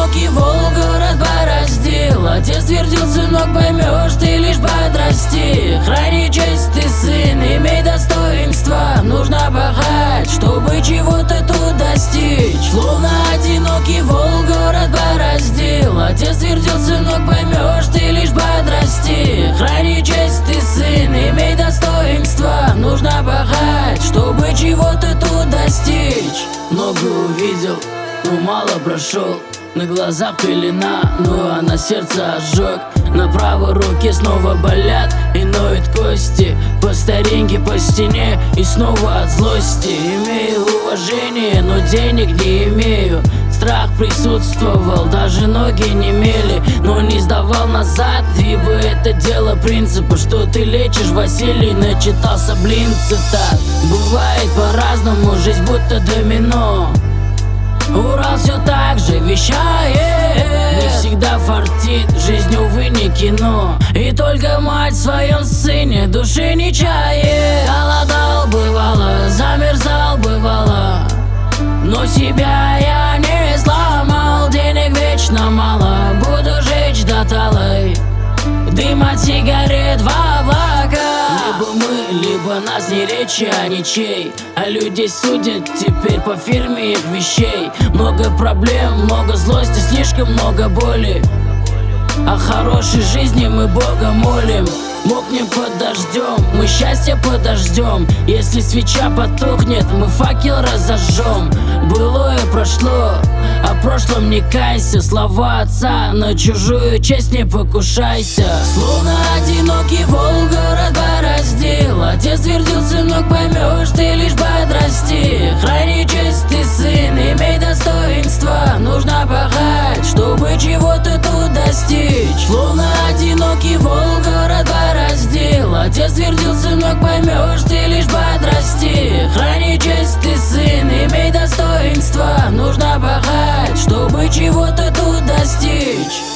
одинокий волк город бороздил. Отец твердил: сынок, поймешь ты, лишь подрасти. Храни честь ты, сын, имей достоинство. Нужно пахать, чтобы чего-то тут достичь. Словно одинокий волк город бороздил. Отец твердил: сынок, поймешь ты, лишь подрасти. Храни честь ты, сын, имей достоинство. Нужно пахать, чтобы чего-то тут достичь. Много увидел, но мало прошел. На глазах пелена, а на сердце ожог. На правой руке снова болят и ноют кости. По старинке по стене и снова от злости. Имею уважение, но денег не имею. Страх присутствовал, даже ноги немели, но не сдавал назад, ибо это дело принципа. Что ты лечишь, Василий, начитался, цитат. Бывает по-разному, жизнь будто домино. Урал все так же вещает. Не всегда фартит, жизнь, увы, не кино. И только мать в своем сыне души не чает. Голодал, бывало, замерзал, бывало, но себя я не сломал. Денег вечно мало, буду жечь дотолой. Дым от сигарет в облака. Либо мы, либо нас, не речи, а ничей. А людей судят теперь по фирме их вещей. Много проблем, много злости, слишком много боли. О хорошей жизни мы Бога молим. Мокнем под дождем, мы счастье подождем. Если свеча потухнет, мы факел разожжем. Былое прошло, о прошлом не кайся. Слова отца: на чужую честь не покушайся. Словно одинокий волк город бороздил. Отец твердил: сынок, поймешь ты, лишь подрасти. Храни честь ты, сын, имей достоинство. Нужно пахать, чтобы чего-то тут достичь. Словно одинокий волк город бороздил. Отец твердил: сынок, поймешь ты, лишь подрасти. Храни честь ты, сын, имей достоинство. Нужно пахать, чтобы чего-то тут достичь.